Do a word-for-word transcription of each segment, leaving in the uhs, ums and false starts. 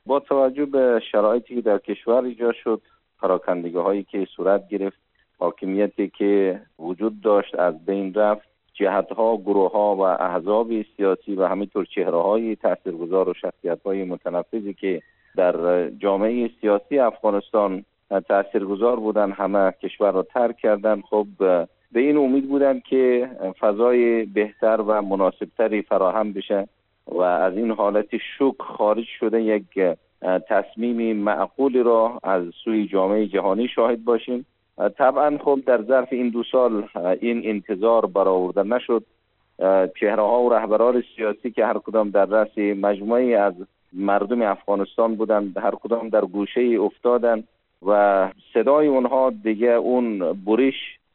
با توجه به شرایطی که در کشور ایجاد شد، پراکندگی هایی که صورت گرفت، حاکمیتی که وجود داشت از بین رفت، جهت ها، گروه ها و احزاب سیاسی و همینطور چهره های تاثیرگذار و شخصیت های متنفذی که در جامعه سیاسی افغانستان تاثیرگذار بودن، همه کشور را ترک کردن. خب به این امید بودن که فضای بهتر و مناسبتری فراهم بشه و از این حالت شوک خارج شده یک تصمیم معقولی را از سوی جامعه جهانی شاهد باشیم. طبعا خب در ظرف این دو سال این انتظار برآورده نشد. چهره ها و رهبران سیاسی که هر کدام در رأس مجموعی از مردم افغانستان بودند، هر کدام در گوشه افتادند و صدای اونها دیگه اون بریش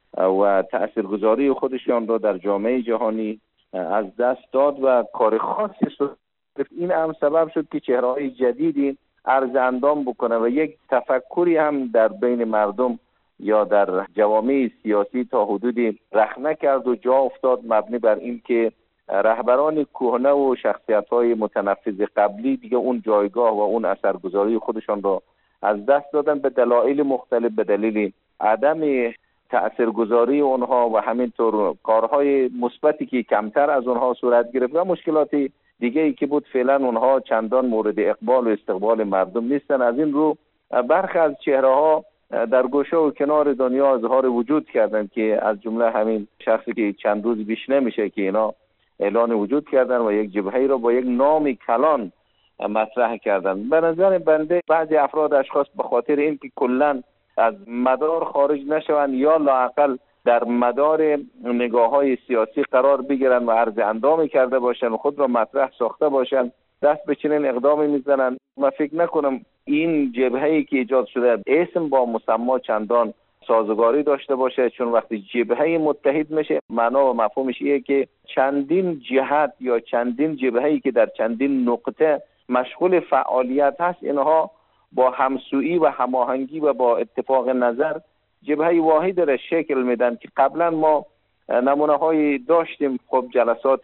و تاثیرگذاری خودشان را در جامعه جهانی از دست داد و کار خاصی شد. این هم سبب شد که چهره‌های جدیدی عرض اندام بکنه و یک تفکری هم در بین مردم یا در جوامع سیاسی تا حدودی رخنه کرد و جا افتاد، مبنی بر این که رهبران کهنه و شخصیت‌های متنفذ قبلی دیگه اون جایگاه و اون اثرگذاری خودشان را از دست دادن به دلایل مختلف، به دلیل عدم تاثیرگذاری اونها و همینطور کارهای مثبتی که کمتر از اونها صورت گرفت و مشکلات دیگه ای که بود. فعلا اونها چندان مورد اقبال و استقبال مردم نیستن. از این رو برخی از چهره‌ها در گوشه و کنار دنیا اظهار وجود کردن که از جمله همین شخصی که چند روز بیش نمیشه که اینا اعلان وجود کردن و یک جبهه‌ای را با یک نام کلان مطرح کردن. به نظر بنده بعضی افراد اشخاص به خاطر این که کلاً از مدار خارج نشوند یا لااقل در مدار نگاه‌های سیاسی قرار بگیرن و عرض اندام کرده باشن و خود را مطرح ساخته باشن، دست به چنین اقدامی میزنن. من فکر نکنم این جبهه‌ای که ایجاد شده اسم با مسما چندان سازگاری داشته باشه، چون وقتی جبهه متحد میشه معنا و مفهومش اینه که چندین جهت یا چندین جبهه‌ای که در چندین نقطه مشغول فعالیت هست، اینها با همسویی و هماهنگی و با اتفاق نظر جبهه واحد را شکل میدن که قبلا ما نمونه هایی داشتیم. خب جلسات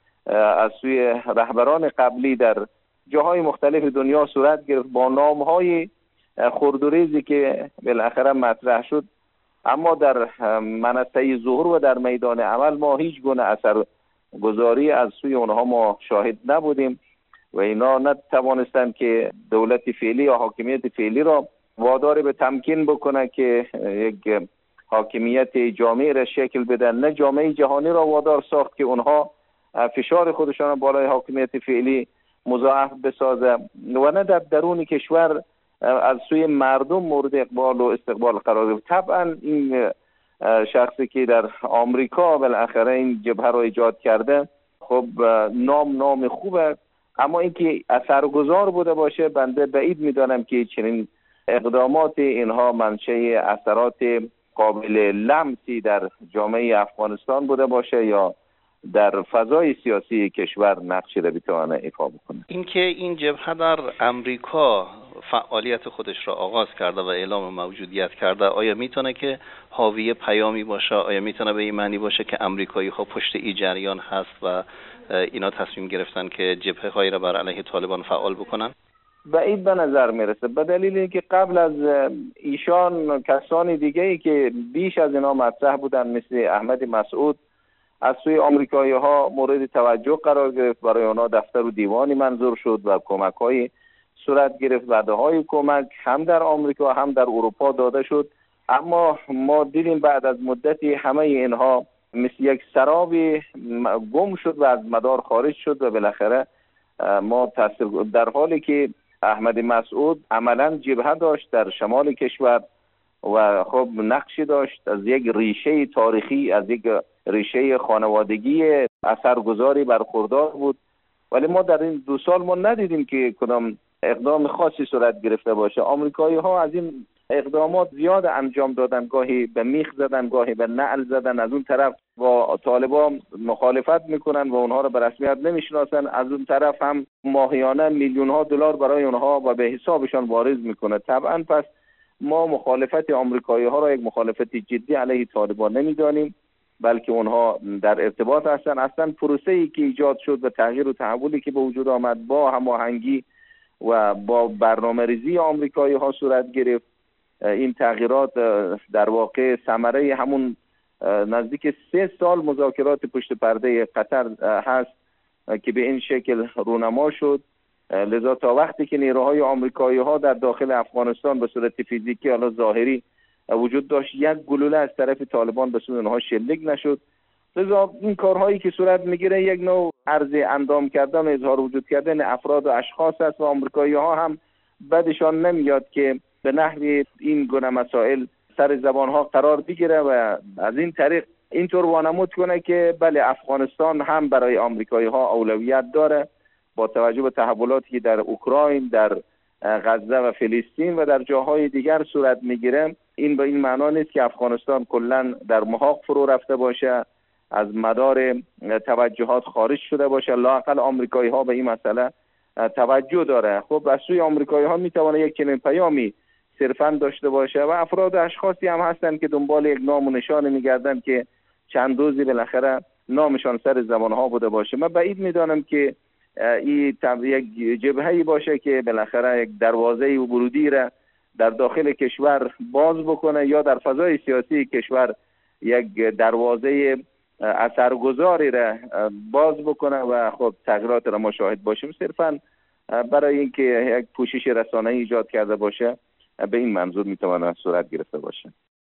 از سوی رهبران قبلی در جاهای مختلف دنیا صورت گرفت با نام های خردوریزی که بالاخره مطرح شد، اما در منصه ظهور و در میدان عمل ما هیچ گونه اثر گذاری از سوی اونها ما شاهد نبودیم و اینا نتوانستند که دولت فعلی یا حاکمیت فعلی را وادار به تمکین بکنه که یک حاکمیت جامعی را شکل بدن، نه جامعه جهانی را وادار ساخت که اونها فشار خودشان بالای حاکمیت فعلی مضاعف بسازه و نه در درون کشور از سوی مردم مورد اقبال و استقبال قرار گرفت. طبعا این شخصی که در آمریکا بالاخره این جبهه را ایجاد کرده، خب نام نام خوبه، اما اینکه اثرگذار بوده باشه بنده بعید میدانم که چنین اقدامات اینها منشأ اثرات قابل لمسی در جامعه افغانستان بوده باشه یا در فضای سیاسی کشور نقشی را بتوانه ایفا بکنه. اینکه این جبهه در امریکا فعالیت خودش را آغاز کرده و اعلام موجودیت کرده، آیا میتونه که حاوی پیامی باشه؟ آیا میتونه به این معنی باشه که امریکایی ها پشت این جریان هست و اینا تصمیم گرفتن که جبهه هایی را بر علیه طالبان فعال بکنن؟ بعید به نظر میرسه، به دلیل اینکه قبل از ایشان کسانی دیگه ای که بیش از اینا مطرح بودن مثل احمد مسعود از سوی آمریکایی ها مورد توجه قرار گرفت. برای آنها دفتر و دیوانی منظور شد و کمک های صورت گرفت. وعده های کمک هم در آمریکا هم در اروپا داده شد، اما ما دیدیم بعد از مدتی همه اینها مثل یک سرابی گم شد و از مدار خارج شد و بالاخره ما تاثیر در حالی که احمد مسعود عملا جبهه داشت در شمال کشور و خب نقشی داشت از یک ریشه تاریخی، از یک ریشه خانوادگی اثرگذاری برخوردار بود، ولی ما در این دو سال ما ندیدیم که کدام اقدام خاصی صورت گرفته باشه. آمریکایی ها از این اقدامات زیاد انجام دادن، گاهی به میخ زدن، گاهی به نعل زدن. از اون طرف با طالبان مخالفت میکنن و اونها را به رسمیت نمیشناسن، از اون طرف هم ماهیانه میلیون ها دلار برای اونها و به حسابشان واریز میکنه. طبعا پس ما مخالفت آمریکایی ها را یک مخالفت جدی علیه طالبان نمیدانیم، بلکه اونها در ارتباط هستن. اصلا پروسه‌ای که ایجاد شد و تغییر و تحولی که به وجود آمد با هماهنگی و با برنامه ریزی آمریکایی ها صورت گرفت. این تغییرات در واقع ثمره همون نزدیک سه سال مذاکرات پشت پرده قطر هست که به این شکل رونما شد. لذا تا وقتی که نیروهای آمریکایی ها در داخل افغانستان به صورت فیزیکی حالا ظاهری وجود داشت، یک گلوله از طرف طالبان به سوی اونها شلیک نشد. لذا این کارهایی که صورت میگیره یک نوع عرض اندام کردن و اظهار وجود کردن افراد و اشخاص است و آمریکایی ها هم بدشان نمیاد که به نحوی این گونه مسائل سر زبان ها قرار بگیره و از این طریق اینطور وانمود کنه که بله افغانستان هم برای آمریکایی ها اولویت داره با توجه به تحولاتی که در اوکراین، در غزه و فلسطین و در جاهای دیگر صورت میگیره. این به این معنا نیست که افغانستان کلا در محاق فرو رفته باشه، از مدار توجهات خارج شده باشه. لااقل آمریکایی ها به این مسئله توجه داره. خب از سوی آمریکایی ها میتونه یک چنین پیامی صرفاً داشته باشه و افراد اشخاصی هم هستن که دنبال یک نام و نشانه میگردن که چند روزی بالاخره نامشان سر زبان ها بوده باشه. من بعید میدانم که این یک جبهه‌ای باشه که بالاخره یک دروازه ورودی را در داخل کشور باز بکنه یا در فضای سیاسی کشور یک دروازه اثرگذاری را باز بکنه و خب تغییرات را ما شاهد باشیم. صرفاً برای اینکه یک پوشش رسانه‌ای ایجاد کرده باشه به این منظور میتونه صورت گرفته باشه.